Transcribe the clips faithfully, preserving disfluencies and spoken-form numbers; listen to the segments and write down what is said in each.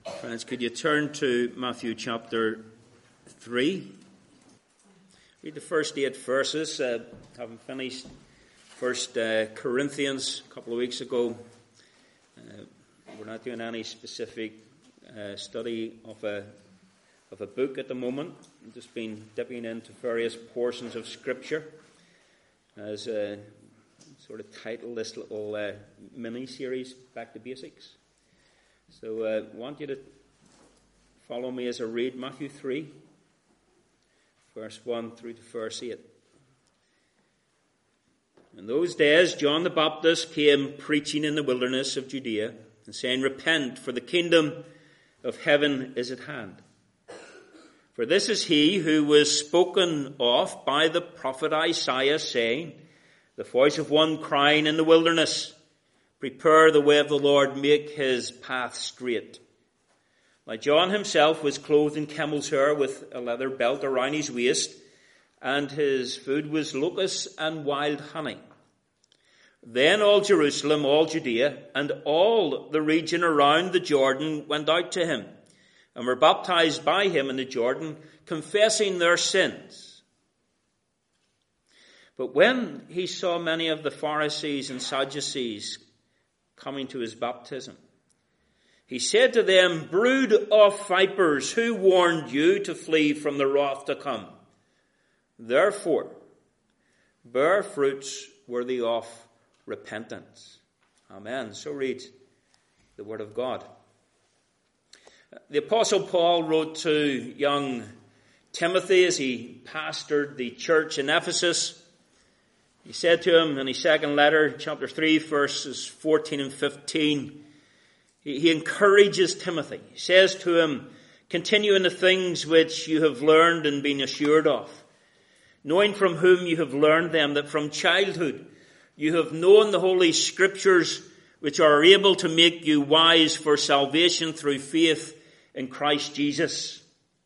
Friends, could you turn to Matthew chapter three? Read the first eight verses. Uh, having finished First uh, Corinthians a couple of weeks ago, uh, we're not doing any specific uh, study of a of a book at the moment. I've just been dipping into various portions of Scripture as a sort of title this little uh, mini-series, Back to Basics. So I uh, want you to follow me as I read Matthew three, verse one through to verse eight. In those days, John the Baptist came preaching in the wilderness of Judea and saying, "Repent, for the kingdom of heaven is at hand. For this is he who was spoken of by the prophet Isaiah, saying, the voice of one crying in the wilderness, prepare the way of the Lord, make his path straight. Now John himself was clothed in camel's hair with a leather belt around his waist, and his food was locusts and wild honey. Then all Jerusalem, all Judea, and all the region around the Jordan went out to him, and were baptized by him in the Jordan, confessing their sins. But when he saw many of the Pharisees and Sadducees coming to his baptism, he said to them, brood of vipers, who warned you to flee from the wrath to come? Therefore, bear fruits worthy of repentance. Amen. So reads the word of God. The Apostle Paul wrote to young Timothy as he pastored the church in Ephesus. He said to him in his second letter, chapter three, verses fourteen and fifteen, he, he encourages Timothy. He says to him, continue in the things which you have learned and been assured of, knowing from whom you have learned them, that from childhood you have known the Holy Scriptures, which are able to make you wise for salvation through faith in Christ Jesus.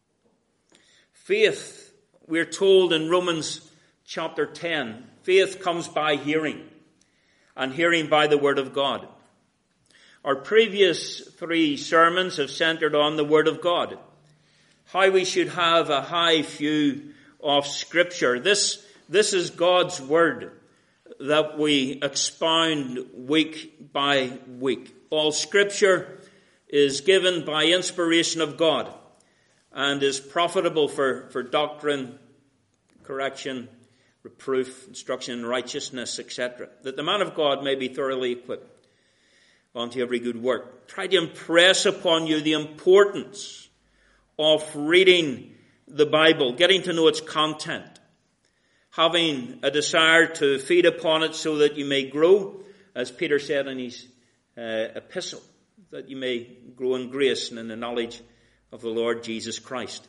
Faith, we're told in Romans chapter ten, faith comes by hearing, and hearing by the Word of God. Our previous three sermons have centered on the Word of God, how we should have a high view of Scripture. This, this is God's Word that we expound week by week. All Scripture is given by inspiration of God and is profitable for, for doctrine, correction, reproof, instruction in righteousness, et cetera, that the man of God may be thoroughly equipped unto every good work. Try to impress upon you the importance of reading the Bible, getting to know its content, having a desire to feed upon it so that you may grow, as Peter said in his uh, epistle, that you may grow in grace and in the knowledge of the Lord Jesus Christ.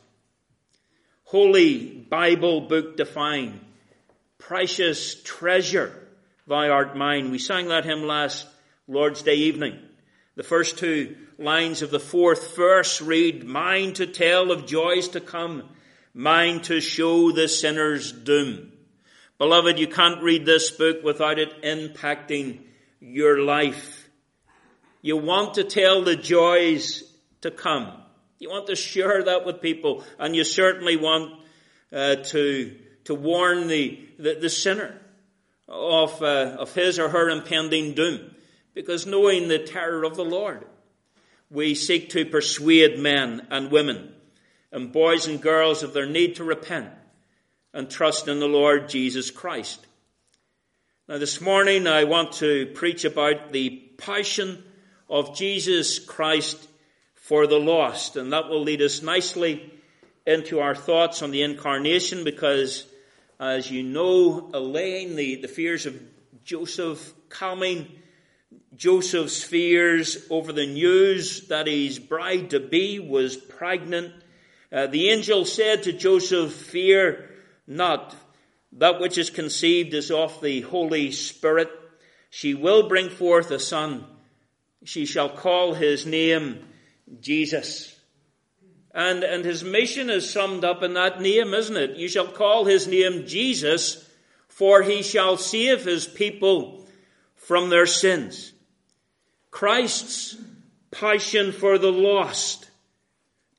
Holy Bible book divine, precious treasure, thou art mine. We sang that hymn last Lord's Day evening. The first two lines of the fourth verse read, mine to tell of joys to come, mine to show the sinner's doom. Beloved, you can't read this book without it impacting your life. You want to tell the joys to come. You want to share that with people, and you certainly want uh, to to warn the, the, the sinner of, uh, of his or her impending doom. Because knowing the terror of the Lord, we seek to persuade men and women and boys and girls of their need to repent and trust in the Lord Jesus Christ. Now this morning I want to preach about the passion of Jesus Christ for the lost. And that will lead us nicely into our thoughts on the incarnation, because as you know, allaying the, the fears of Joseph, calming Joseph's fears over the news that his bride-to-be was pregnant, uh, the angel said to Joseph, fear not, that which is conceived is of the Holy Spirit. She will bring forth a son. She shall call his name Jesus. And, and his mission is summed up in that name, isn't it? You shall call his name Jesus, for he shall save his people from their sins. Christ's passion for the lost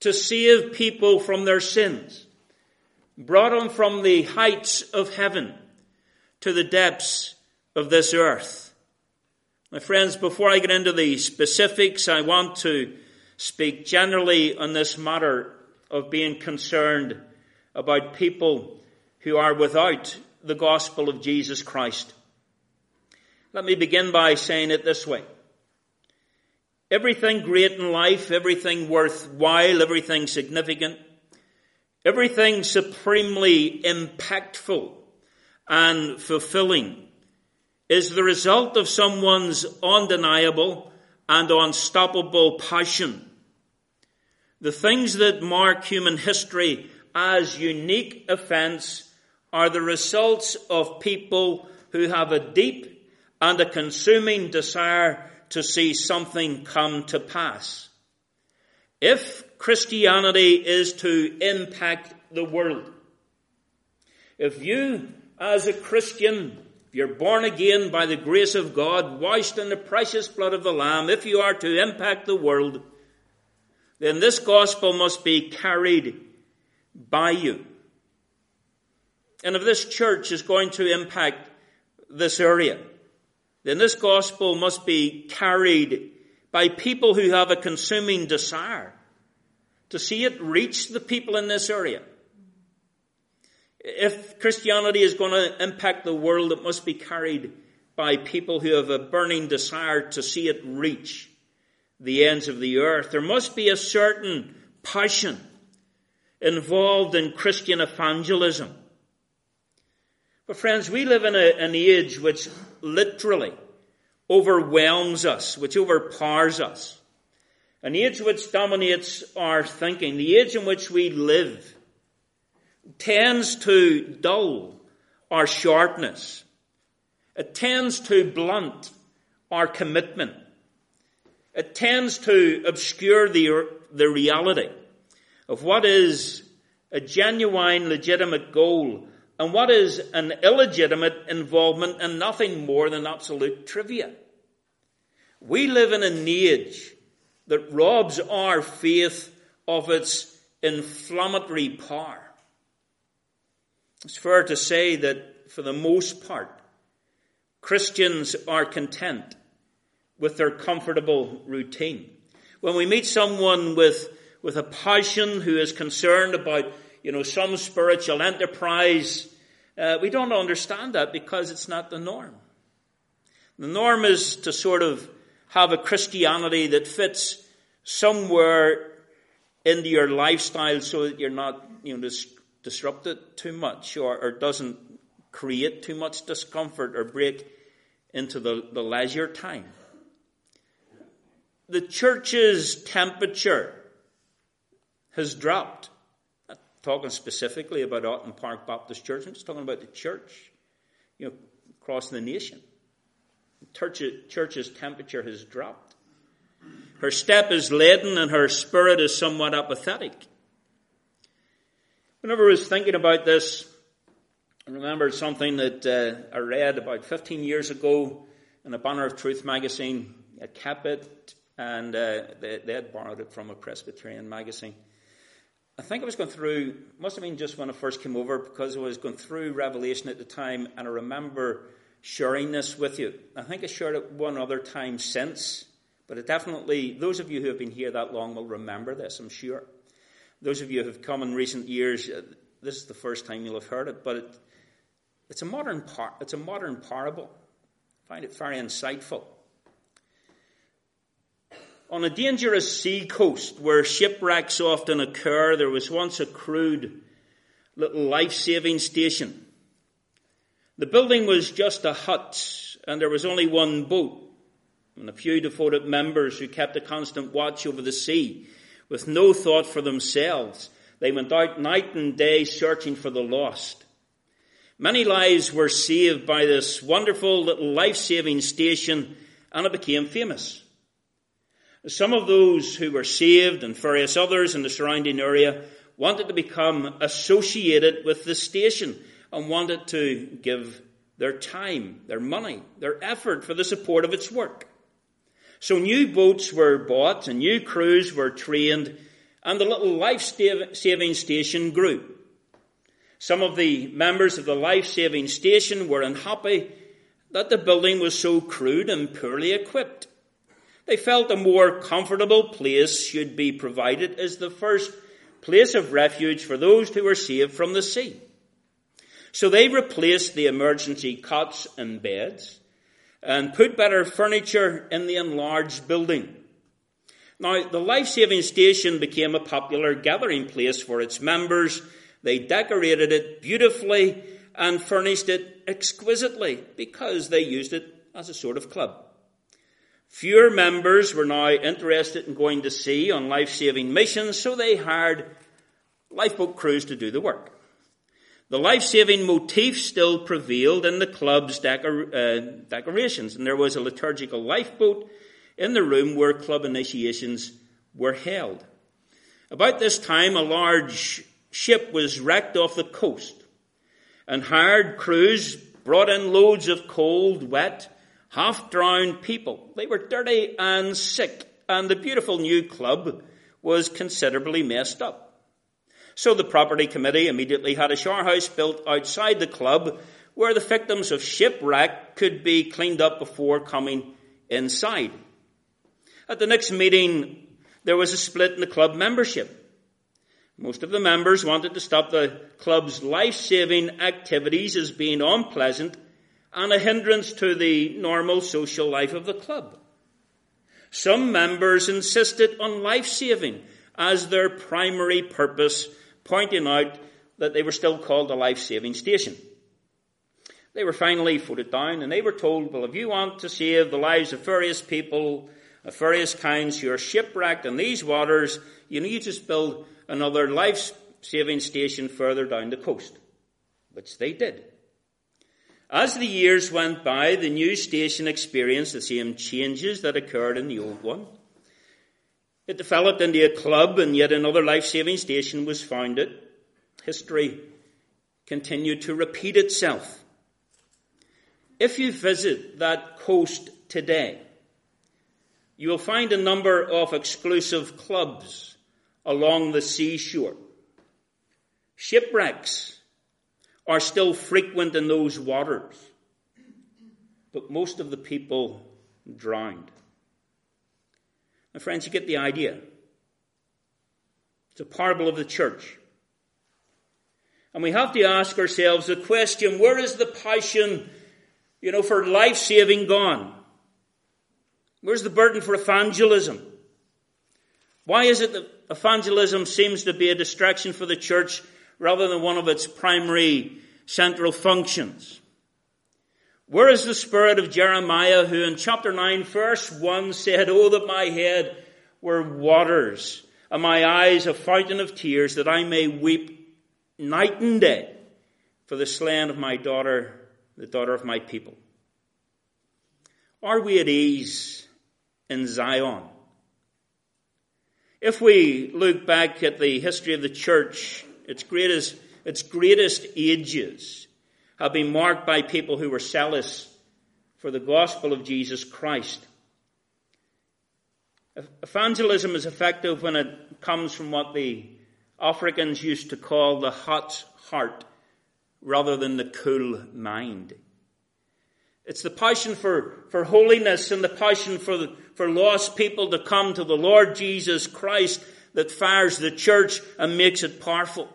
to save people from their sins, brought them from the heights of heaven to the depths of this earth. My friends, before I get into the specifics, I want to speak generally on this matter of being concerned about people who are without the gospel of Jesus Christ. Let me begin by saying it this way. Everything great in life, everything worthwhile, everything significant, everything supremely impactful and fulfilling is the result of someone's undeniable and unstoppable passion. The things that mark human history as unique events are the results of people who have a deep and a consuming desire to see something come to pass. If Christianity is to impact the world, if you as a Christian, if you're born again by the grace of God, washed in the precious blood of the Lamb, if you are to impact the world, then this gospel must be carried by you. And if this church is going to impact this area, then this gospel must be carried by people who have a consuming desire to see it reach the people in this area. If Christianity is going to impact the world, it must be carried by people who have a burning desire to see it reach the ends of the earth. There must be a certain passion involved in Christian evangelism. But friends, we live in a, an age which literally overwhelms us, which overpowers us. An age which dominates our thinking. The age in which we live tends to dull our sharpness. It tends to blunt our commitment. It tends to obscure the, the reality of what is a genuine, legitimate goal and what is an illegitimate involvement in nothing more than absolute trivia. We live in an age that robs our faith of its inflammatory power. It's fair to say that for the most part, Christians are content with their comfortable routine. When we meet someone with, with a passion who is concerned about, you know, some spiritual enterprise, uh, we don't understand that because it's not the norm. The norm is to sort of have a Christianity that fits somewhere into your lifestyle so that you're not, you know, dis- disrupted too much or, or doesn't create too much discomfort or break into the, the leisure time. The church's temperature has dropped. I'm not talking specifically about Otten Park Baptist Church. I'm just talking about the church, you know, across the nation. The church's temperature has dropped. Her step is leaden and her spirit is somewhat apathetic. Whenever I was thinking about this, I remembered something that uh, I read about fifteen years ago in a Banner of Truth magazine. I kept it, and uh, they, they had borrowed it from a Presbyterian magazine. I think I was going through, must have been just when I first came over, because I was going through Revelation at the time, and I remember sharing this with you. I think I shared it one other time since, but it definitely, those of you who have been here that long will remember this, I'm sure. Those of you who have come in recent years, uh, this is the first time you'll have heard it, but it, it's a modern par- it's a modern parable. I find it very insightful. On a dangerous sea coast where shipwrecks often occur, there was once a crude little life-saving station. The building was just a hut, and there was only one boat, and a few devoted members who kept a constant watch over the sea with no thought for themselves. They went out night and day searching for the lost. Many lives were saved by this wonderful little life-saving station, and it became famous. Some of those who were saved and various others in the surrounding area wanted to become associated with the station and wanted to give their time, their money, their effort for the support of its work. So new boats were bought and new crews were trained, and the little life-saving station grew. Some of the members of the life-saving station were unhappy that the building was so crude and poorly equipped. They felt a more comfortable place should be provided as the first place of refuge for those who were saved from the sea. So they replaced the emergency cots and beds and put better furniture in the enlarged building. Now, the life-saving station became a popular gathering place for its members. They decorated it beautifully and furnished it exquisitely because they used it as a sort of club. Fewer members were now interested in going to sea on life-saving missions, so they hired lifeboat crews to do the work. The life-saving motif still prevailed in the club's decor- uh, decorations, and there was a liturgical lifeboat in the room where club initiations were held. About this time, a large ship was wrecked off the coast, and hired crews brought in loads of cold, wet, half-drowned people. They were dirty and sick, and the beautiful new club was considerably messed up. So the property committee immediately had a shower house built outside the club where the victims of shipwreck could be cleaned up before coming inside. At the next meeting, there was a split in the club membership. Most of the members wanted to stop the club's life-saving activities as being unpleasant and a hindrance to the normal social life of the club. Some members insisted on life-saving as their primary purpose, pointing out that they were still called a life-saving station. They were finally voted down, and they were told, well, if you want to save the lives of various people of various kinds who are shipwrecked in these waters, you need to build another life-saving station further down the coast, which they did. As the years went by, the new station experienced the same changes that occurred in the old one. It developed into a club, and yet another life-saving station was founded. History continued to repeat itself. If you visit that coast today, you will find a number of exclusive clubs along the seashore. Shipwrecks are still frequent in those waters, but most of the people drowned. My friends, you get the idea. It's a parable of the church. And we have to ask ourselves the question, where is the passion, you know, for life-saving gone? Where's the burden for evangelism? Why is it that evangelism seems to be a distraction for the church rather than one of its primary central functions? Where is the spirit of Jeremiah, who in chapter nine, verse one said, "Oh, that my head were waters, and my eyes a fountain of tears, that I may weep night and day for the slain of my daughter, the daughter of my people"? Are we at ease in Zion? If we look back at the history of the church, its greatest, its greatest ages have been marked by people who were zealous for the gospel of Jesus Christ. Evangelism is effective when it comes from what the Africans used to call the hot heart rather than the cool mind. It's the passion for, for holiness and the passion for, the, for lost people to come to the Lord Jesus Christ that fires the church and makes it powerful.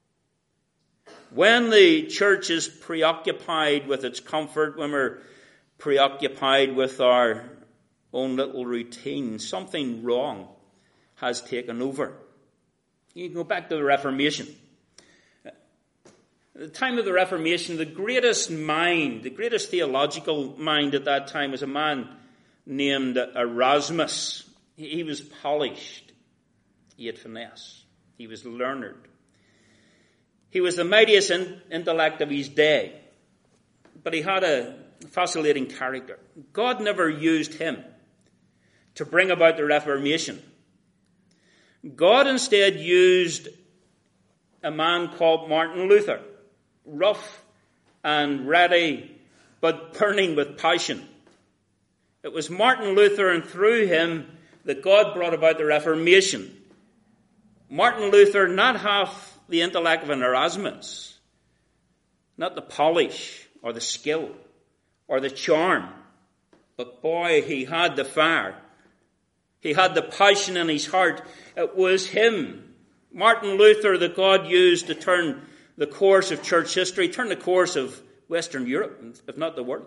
When the church is preoccupied with its comfort, when we're preoccupied with our own little routine, something wrong has taken over. You can go back to the Reformation. At the time of the Reformation, the greatest mind, the greatest theological mind at that time was a man named Erasmus. He was polished. He had finesse. He was learned. He was the mightiest in, intellect of his day, but he had a fascinating character. God never used him to bring about the Reformation. God instead used a man called Martin Luther, rough and ready, but burning with passion. It was Martin Luther, and through him, that God brought about the Reformation. Martin Luther, not half the intellect of an Erasmus, not the polish or the skill or the charm, but boy, he had the fire. He had the passion in his heart. It was him, Martin Luther, that God used to turn the course of church history, turn the course of Western Europe, if not the world.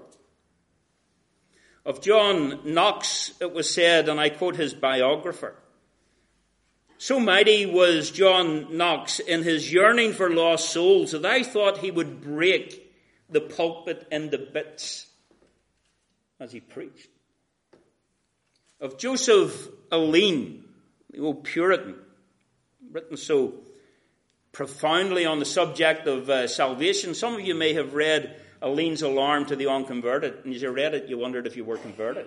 Of John Knox, it was said, and I quote his biographer, "So mighty was John Knox in his yearning for lost souls that I thought he would break the pulpit into bits as he preached." Of Joseph Alleine, the old Puritan, written so profoundly on the subject of uh, salvation. Some of you may have read Alleine's Alarm to the Unconverted, and as you read it, you wondered if you were converted.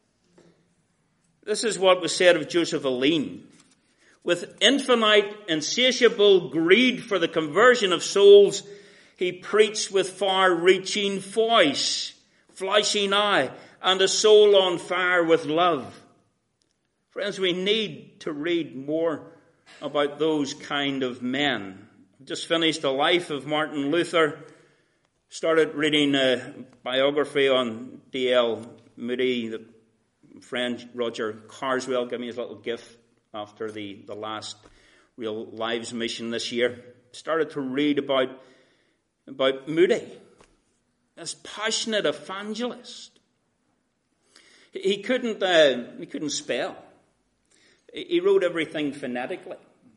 This is what was said of Joseph Alleine. "With infinite, insatiable greed for the conversion of souls, he preached with far-reaching voice, flashing eye, and a soul on fire with love." Friends, we need to read more about those kind of men. I've just finished the life of Martin Luther. Started reading a biography on D L Moody. The friend Roger Carswell gave me his little gift after the, the last Real Lives mission this year. Started to read about, about Moody, this passionate evangelist. He couldn't, uh, he couldn't spell. He wrote everything phonetically.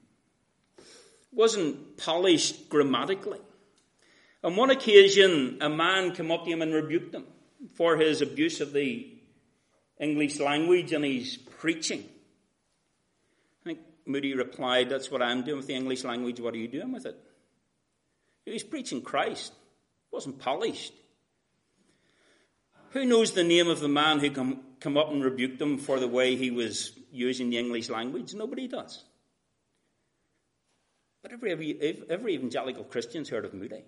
Wasn't polished grammatically. On one occasion, a man came up to him and rebuked him for his abuse of the English language and his preaching. I think Moody replied, "That's what I'm doing with the English language. What are you doing with it?" He was preaching Christ. It wasn't polished. Who knows the name of the man who come, come up and rebuked him for the way he was using the English language? Nobody does. But every, every, every evangelical Christian's heard of Moody.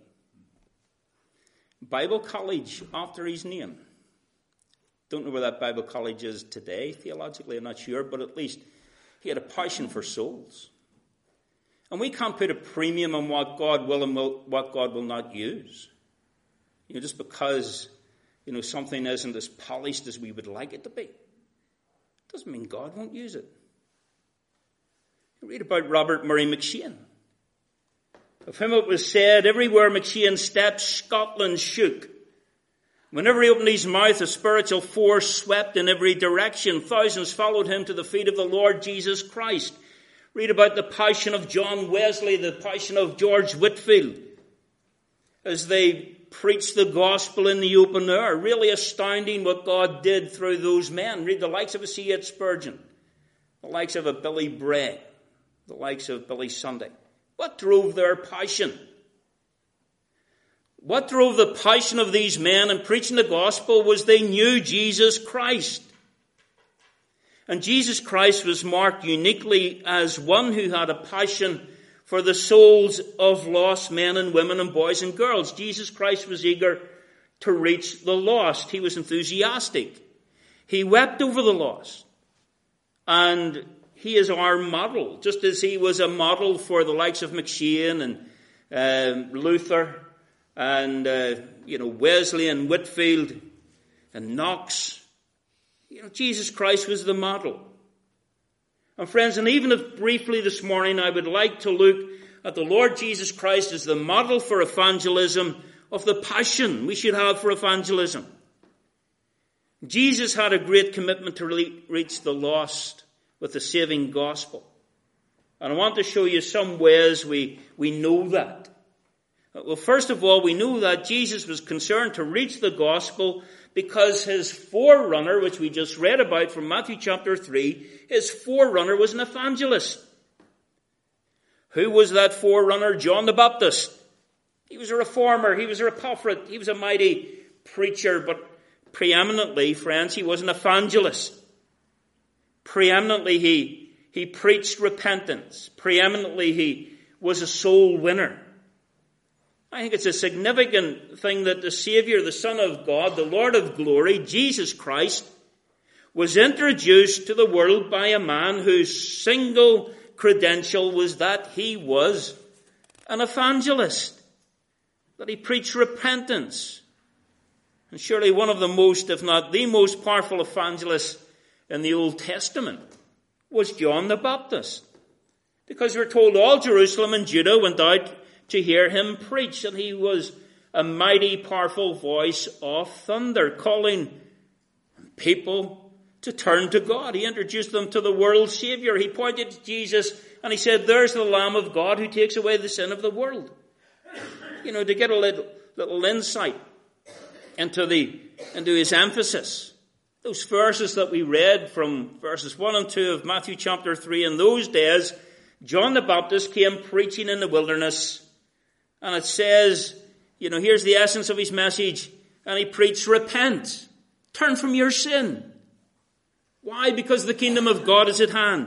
Bible college after his name. Don't know where that Bible college is today. Theologically, I'm not sure, but at least he had a passion for souls. And we can't put a premium on what God will and will, what God will not use. You know, just because, you know, something isn't as polished as we would like it to be, doesn't mean God won't use it. You read about Robert Murray McCheyne. Of him it was said, "Everywhere McCheyne stepped, Scotland shook. Whenever he opened his mouth, a spiritual force swept in every direction. Thousands followed him to the feet of the Lord Jesus Christ." Read about the passion of John Wesley, the passion of George Whitefield, as they preached the gospel in the open air. Really astounding what God did through those men. Read the likes of a C H Spurgeon, the likes of a Billy Bray, the likes of Billy Sunday. What drove their passion? What drove the passion of these men in preaching the gospel was they knew Jesus Christ. And Jesus Christ was marked uniquely as one who had a passion for the souls of lost men and women and boys and girls. Jesus Christ was eager to reach the lost. He was enthusiastic. He wept over the lost. And he is our model, just as he was a model for the likes of McCheyne and uh, Luther and uh, you know Wesley and Whitefield and Knox. You know, Jesus Christ was the model. And friends, and even if briefly this morning I would like to look at the Lord Jesus Christ as the model for evangelism, of the passion we should have for evangelism. Jesus had a great commitment to reach the lost with the saving gospel. And I want to show you some ways we, we know that. Well, first of all, we know that Jesus was concerned to reach the gospel because his forerunner, which we just read about from Matthew chapter three, his forerunner was an evangelist. Who was that forerunner? John the Baptist. He was a reformer. He was a prophet. He was a mighty preacher, but preeminently, friends, he was an evangelist. Preeminently, he, he preached repentance. Preeminently, he was a soul winner. I think it's a significant thing that the Savior, the Son of God, the Lord of glory, Jesus Christ, was introduced to the world by a man whose single credential was that he was an evangelist, that he preached repentance. And surely one of the most, if not the most powerful evangelists in the Old Testament was John the Baptist. Because we're told all Jerusalem and Judah went out to hear him preach, and he was a mighty, powerful voice of thunder, calling people to turn to God. He introduced them to the world's Savior. He pointed to Jesus and he said, there's the Lamb of God who takes away the sin of the world. You know, to get a little, little insight into the into his emphasis. Those verses that we read from verses one and two of Matthew chapter three, in those days, John the Baptist came preaching in the wilderness. And it says, you know, here's the essence of his message. And he preached, repent, turn from your sin. Why? Because the kingdom of God is at hand.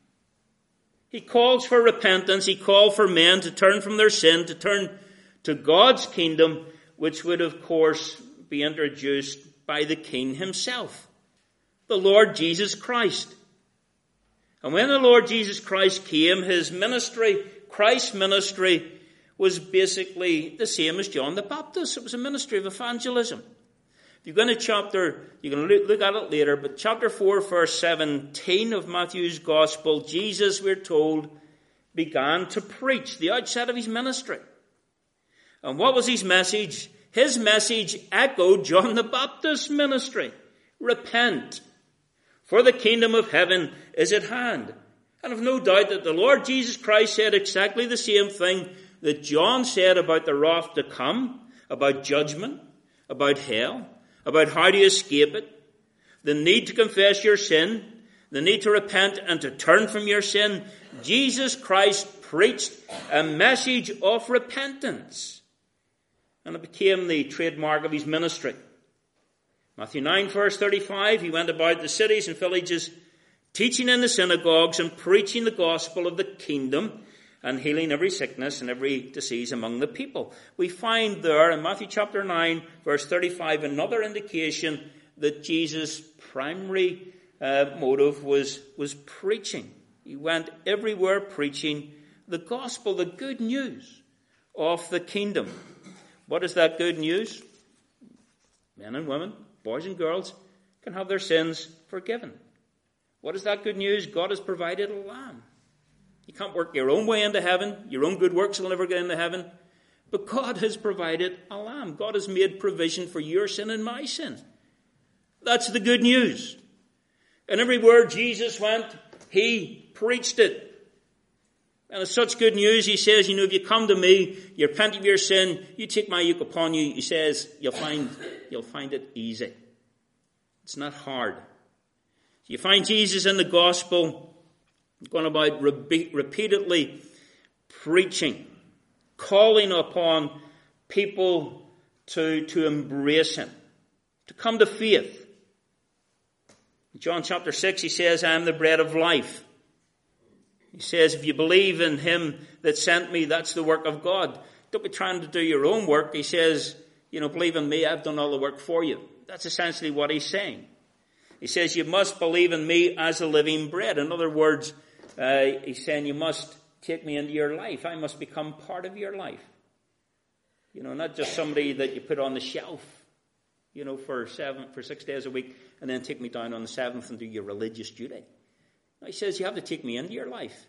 He calls for repentance. He called for men to turn from their sin, to turn to God's kingdom, which would, of course, be introduced by the King himself, the Lord Jesus Christ. And when the Lord Jesus Christ came, his ministry, Christ's ministry, was basically the same as John the Baptist. It was a ministry of evangelism. If you go into chapter, you can look at it later, but chapter four, verse seventeen of Matthew's Gospel, Jesus, we're told, began to preach the outset of his ministry. And what was his message? His message echoed John the Baptist's ministry. Repent, for the kingdom of heaven is at hand. And I've no doubt that the Lord Jesus Christ said exactly the same thing that John said about the wrath to come, about judgment, about hell, about how to escape it, the need to confess your sin, the need to repent and to turn from your sin. Jesus Christ preached a message of repentance. And it became the trademark of his ministry. Matthew nine, verse thirty-five, he went about the cities and villages, teaching in the synagogues and preaching the gospel of the kingdom and healing every sickness and every disease among the people. We find there in Matthew chapter nine, verse thirty-five, another indication that Jesus' primary uh, motive was, was preaching. He went everywhere preaching the gospel, the good news of the kingdom. What is that good news? Men and women, boys and girls, can have their sins forgiven. What is that good news? God has provided a lamb. You can't work your own way into heaven. Your own good works will never get into heaven. But God has provided a lamb. God has made provision for your sin and my sin. That's the good news. And everywhere Jesus went, he preached it. And it's such good news. He says, you know, if you come to me, you repent of your sin, you take my yoke upon you, he says, you'll find, you'll find it easy. It's not hard. You find Jesus in the gospel going about re- repeatedly preaching, calling upon people to, to embrace him, to come to faith. In John chapter six, he says, I am the bread of life. He says, if you believe in him that sent me, that's the work of God. Don't be trying to do your own work. He says, you know, believe in me, I've done all the work for you. That's essentially what he's saying. He says, you must believe in me as a living bread. In other words, uh, he's saying you must take me into your life. I must become part of your life. You know, not just somebody that you put on the shelf, you know, for seven, for six days a week, and then take me down on the seventh and do your religious duty. He says you have to take me into your life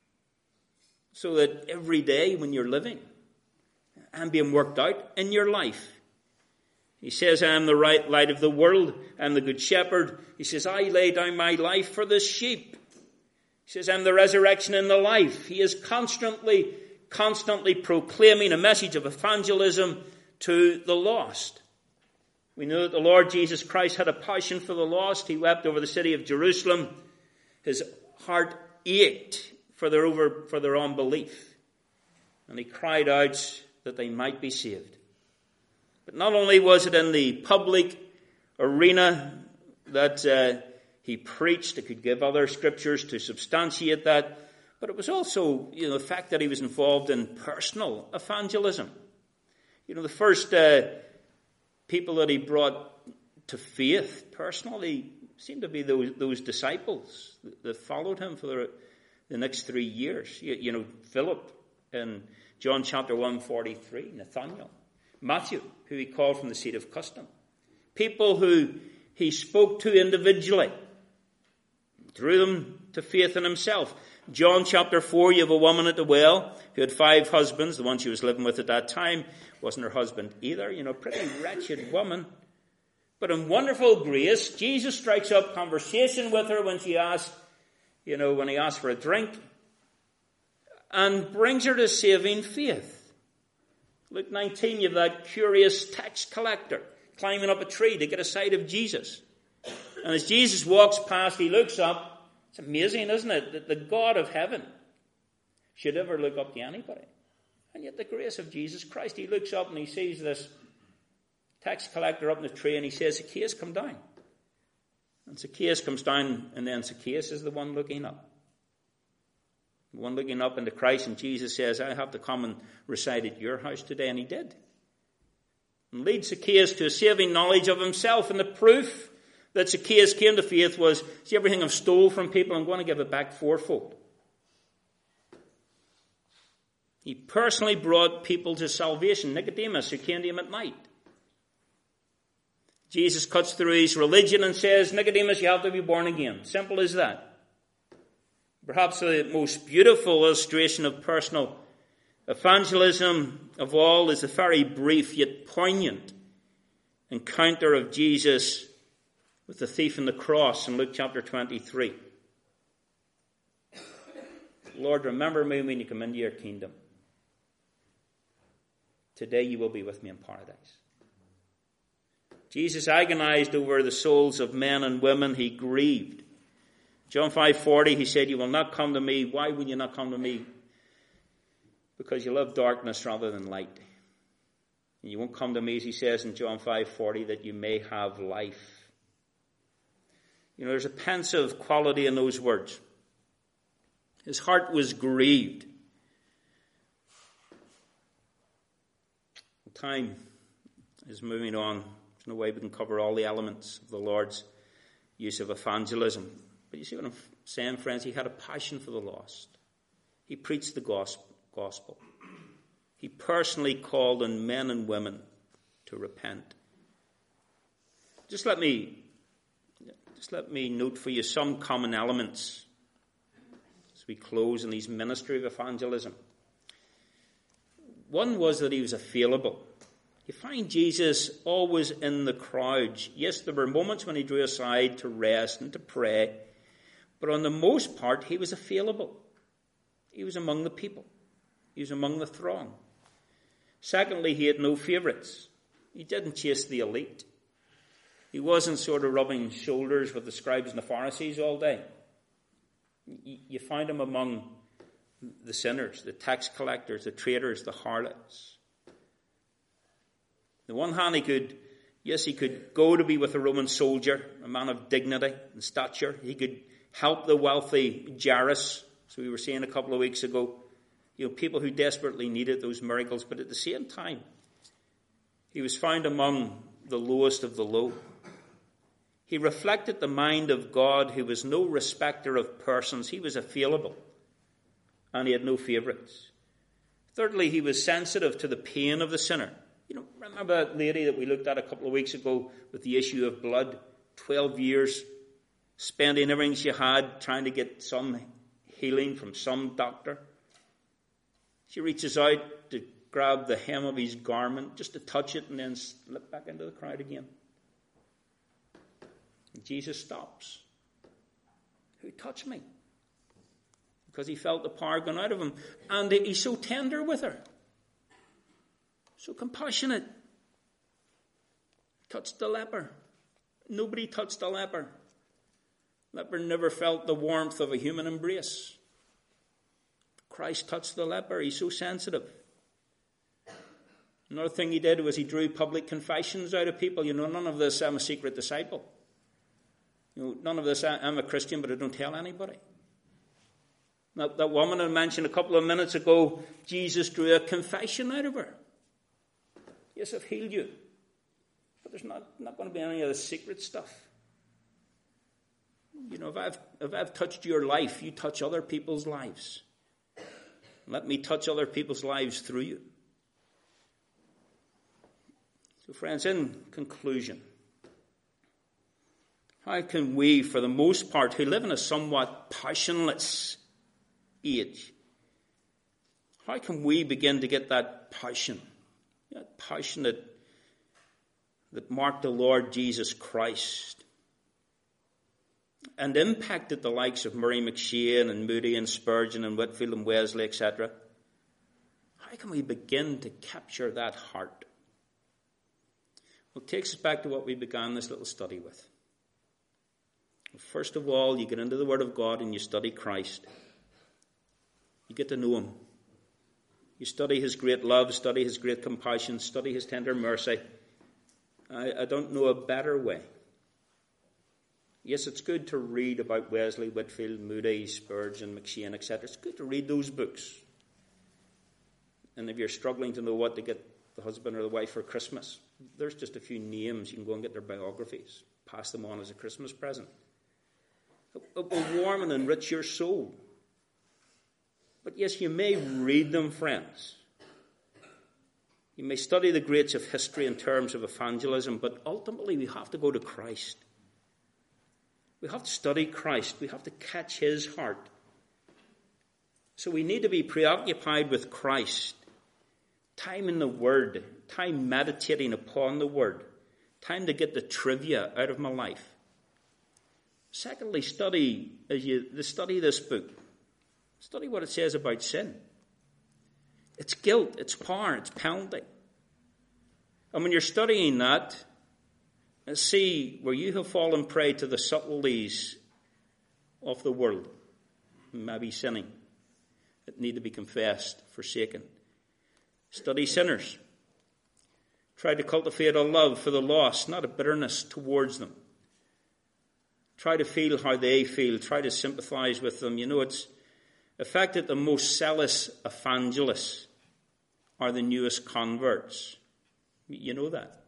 so that every day when you're living, I'm being worked out in your life. He says, I am the right light of the world. I'm the good shepherd. He says, I lay down my life for the sheep. He says, I'm the resurrection and the life. He is constantly, constantly proclaiming a message of evangelism to the lost. We know that the Lord Jesus Christ had a passion for the lost. He wept over the city of Jerusalem. His heart ached for their over for their unbelief. And he cried out that they might be saved. But not only was it in the public arena that uh, he preached, he could give other scriptures to substantiate that, but it was also, you know, the fact that he was involved in personal evangelism. You know, the first uh, people that he brought to faith personally seemed to be those, those disciples that followed him for the, the next three years. You, you know, Philip in John chapter one, forty-three, Nathanael, Matthew, who he called from the seat of custom. People who he spoke to individually, drew them to faith in himself. John chapter four, you have a woman at the well who had five husbands. The one she was living with at that time wasn't her husband either. You know, pretty wretched woman. But in wonderful grace, Jesus strikes up conversation with her when she asked, you know, when he asked for a drink, and brings her to saving faith. Luke nineteen, you have that curious tax collector climbing up a tree to get a sight of Jesus. And as Jesus walks past, he looks up. It's amazing, isn't it, that the God of heaven should ever look up to anybody. And yet the grace of Jesus Christ, he looks up and he sees this tax collector up in the tree and he says, Zacchaeus, come down. And Zacchaeus comes down, and then Zacchaeus is the one looking up. The one looking up into Christ, and Jesus says, I have to come and reside at your house today. And he did. And leads Zacchaeus to a saving knowledge of himself. And the proof that Zacchaeus came to faith was, see, everything I've stole from people, I'm going to give it back fourfold. He personally brought people to salvation. Nicodemus, who came to him at night. Jesus cuts through his religion and says, Nicodemus, you have to be born again. Simple as that. Perhaps the most beautiful illustration of personal evangelism of all is the very brief yet poignant encounter of Jesus with the thief on the cross in Luke chapter twenty-three. Lord, remember me when you come into your kingdom. Today you will be with me in paradise. Jesus agonized over the souls of men and women. He grieved. John five forty, he said, you will not come to me. Why will you not come to me? Because you love darkness rather than light. And you won't come to me, as he says in John five forty, that you may have life. You know, there's a pensive quality in those words. His heart was grieved. Time is moving on. There's no way we can cover all the elements of the Lord's use of evangelism. But you see what I'm saying, friends? He had a passion for the lost. He preached the gospel. He personally called on men and women to repent. Just let me, just let me note for you some common elements as we close in these ministry of evangelism. One was that he was available. You find Jesus always in the crowds. Yes, there were moments when he drew aside to rest and to pray, but on the most part, he was available. He was among the people. He was among the throng. Secondly, he had no favorites. He didn't chase the elite. He wasn't sort of rubbing shoulders with the scribes and the Pharisees all day. You find him among the sinners, the tax collectors, the traitors, the harlots. On the one hand, he could, yes, he could go to be with a Roman soldier, a man of dignity and stature. He could help the wealthy Jairus, as we were saying a couple of weeks ago. You know, people who desperately needed those miracles. But at the same time, he was found among the lowest of the low. He reflected the mind of God, who was no respecter of persons. He was available. And he had no favorites. Thirdly, he was sensitive to the pain of the sinner. You know, remember that lady that we looked at a couple of weeks ago with the issue of blood? Twelve years, spending everything she had, trying to get some healing from some doctor. She reaches out to grab the hem of his garment, just to touch it, and then slip back into the crowd again. And Jesus stops. Who touched me? Because he felt the power going out of him. And he's so tender with her. So compassionate. Touched the leper. Nobody touched the leper. Leper never felt the warmth of a human embrace. Christ touched the leper. He's so sensitive. Another thing he did was he drew public confessions out of people. You know, none of this, I'm a secret disciple. You know, none of this, I'm a Christian, but I don't tell anybody. That, that woman I mentioned a couple of minutes ago, Jesus drew a confession out of her. Yes, I've healed you. But there's not, not going to be any of the secret stuff. You know, if I've, if I've touched your life, you touch other people's lives. Let me touch other people's lives through you. So friends, in conclusion, how can we, for the most part, who live in a somewhat passionless age, how can we begin to get that passion, that passion that, that marked the Lord Jesus Christ and impacted the likes of Murray McCheyne and Moody and Spurgeon and Whitefield and Wesley, et cetera? How can we begin to capture that heart? Well, it takes us back to what we began this little study with. First of all, you get into the Word of God and you study Christ. You get to know Him. You study His great love, study His great compassion, study His tender mercy. I, I don't know a better way. Yes, it's good to read about Wesley, Whitefield, Moody, Spurgeon, McCheyne, et cetera. It's good to read those books. And if you're struggling to know what to get the husband or the wife for Christmas, there's just a few names. You can go and get their biographies. Pass them on as a Christmas present. It will warm and enrich your soul. But yes, you may read them, friends. You may study the greats of history in terms of evangelism, but ultimately we have to go to Christ. We have to study Christ. We have to catch His heart. So we need to be preoccupied with Christ. Time in the Word. Time meditating upon the Word. Time to get the trivia out of my life. Secondly, study, as you study this book, study what it says about sin. It's guilt, it's power, it's penalty. And when you're studying that, see where you have fallen prey to the subtleties of the world, maybe sinning, that need to be confessed, forsaken. Study sinners. Try to cultivate a love for the lost, not a bitterness towards them. Try to feel how they feel. Try to sympathize with them. You know, it's the fact that the most zealous evangelists are the newest converts. You know that.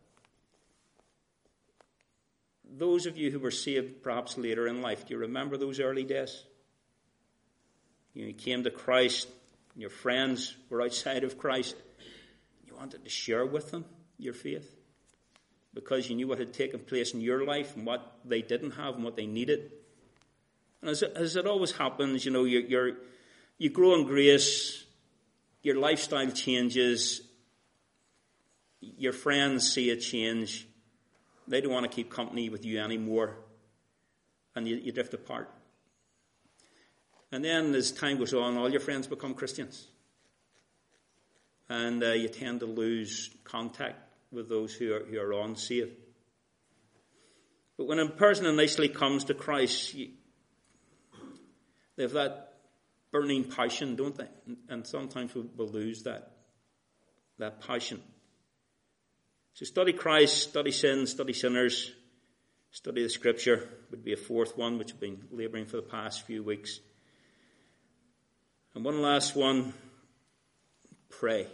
Those of you who were saved perhaps later in life, do you remember those early days? You came to Christ, and your friends were outside of Christ. You wanted to share with them your faith, because you knew what had taken place in your life and what they didn't have and what they needed. And as it, as it always happens, you know, you're, you're, you grow in grace, your lifestyle changes, your friends see a change, they don't want to keep company with you anymore, and you, you drift apart. And then as time goes on, all your friends become Christians. And uh, you tend to lose contact with those who are, who are unsaved. But when a person initially comes to Christ, you, they have that burning passion, don't they? And sometimes we'll, we'll lose that, that passion. So study Christ, study sin, study sinners, study the Scripture would be a fourth one, which I've been labouring for the past few weeks. And one last one, pray.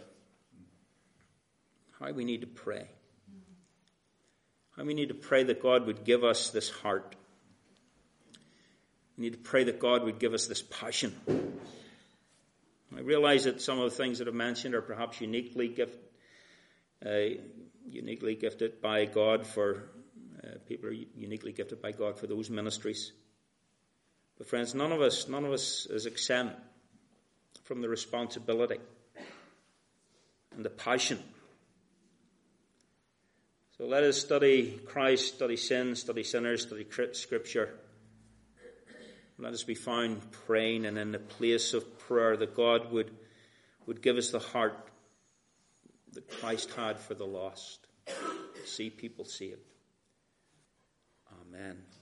How we need to pray. How we need to pray that God would give us this heart. We need to pray that God would give us this passion. I realize that some of the things that I've mentioned are perhaps uniquely gifted, uh, uniquely gifted by God for, uh, people are uniquely gifted by God for those ministries. But friends, none of us, none of us is exempt from the responsibility and the passion. So let us study Christ, study sin, study sinners, study Scripture. Let us be found praying and in the place of prayer that God would, would give us the heart that Christ had for the lost. See people saved. Amen.